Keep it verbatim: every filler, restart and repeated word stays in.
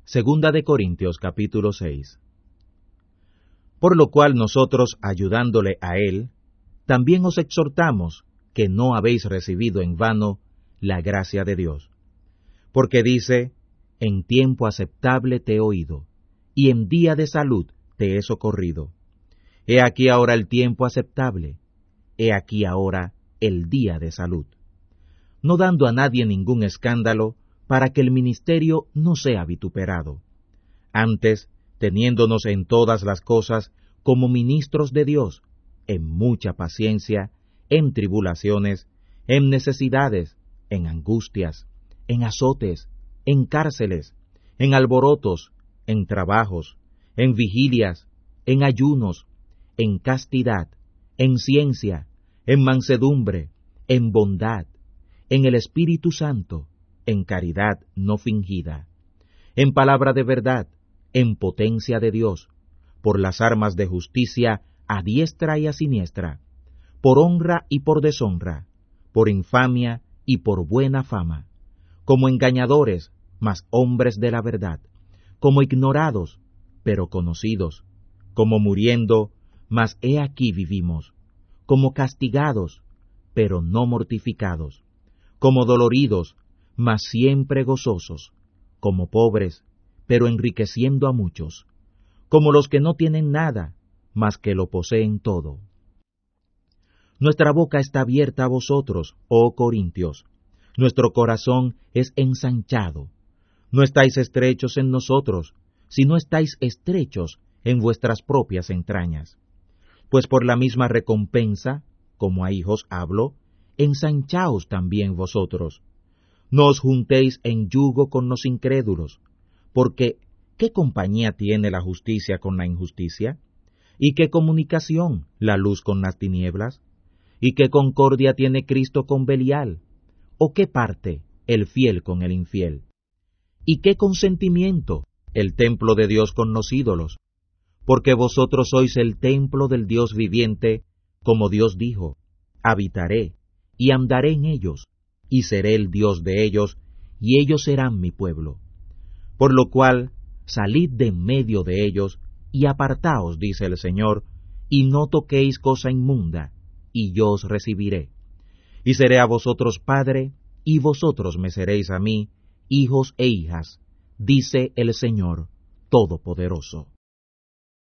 Segunda de Corintios capítulo seis. Por lo cual nosotros, ayudándole a él, también os exhortamos que no habéis recibido en vano la gracia de Dios. Porque dice, en tiempo aceptable te he oído, y en día de salud te he socorrido. He aquí ahora el tiempo aceptable, he aquí ahora el día de salud. No dando a nadie ningún escándalo, para que el ministerio no sea vituperado. Antes, teniéndonos en todas las cosas como ministros de Dios, en mucha paciencia, en tribulaciones, en necesidades, en angustias, en azotes, en cárceles, en alborotos, en trabajos, en vigilias, en ayunos, en castidad, en ciencia, en mansedumbre, en bondad, en el Espíritu Santo, en caridad no fingida, en palabra de verdad, en potencia de Dios, por las armas de justicia a diestra y a siniestra, por honra y por deshonra, por infamia y por buena fama, como engañadores, mas hombres de la verdad, como ignorados, pero conocidos, como muriendo, mas he aquí vivimos, como castigados, pero no mortificados, como doloridos, mas siempre gozosos, como pobres, pero enriqueciendo a muchos, como los que no tienen nada, mas que lo poseen todo. Nuestra boca está abierta a vosotros, oh Corintios, nuestro corazón es ensanchado. No estáis estrechos en nosotros, sino estáis estrechos en vuestras propias entrañas. Pues por la misma recompensa, como a hijos hablo, ensanchaos también vosotros. No os juntéis en yugo con los incrédulos, porque ¿qué compañía tiene la justicia con la injusticia? ¿Y qué comunicación la luz con las tinieblas? ¿Y qué concordia tiene Cristo con Belial? ¿O qué parte el fiel con el infiel? ¿Y qué consentimiento el templo de Dios con los ídolos? Porque vosotros sois el templo del Dios viviente, como Dios dijo, habitaré y andaré en ellos, y seré el Dios de ellos, y ellos serán mi pueblo. Por lo cual, salid de en medio de ellos, y apartaos, dice el Señor, y no toquéis cosa inmunda, y yo os recibiré. Y seré a vosotros padre, y vosotros me seréis a mí, hijos e hijas, dice el Señor Todopoderoso.